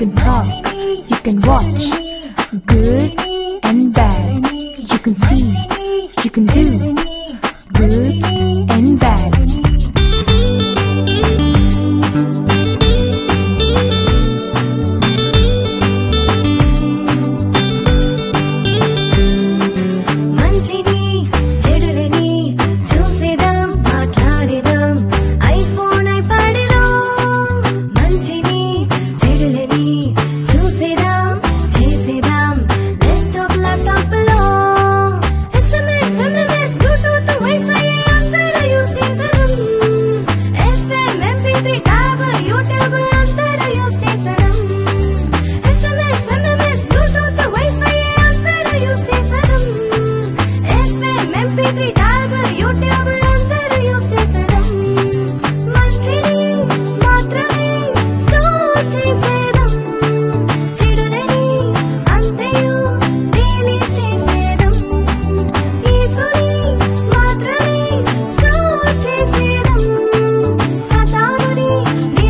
can talk, you can watch, good and bad. You can see, you can do, good and bad.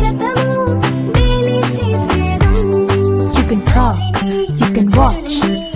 You can talk, you can watch.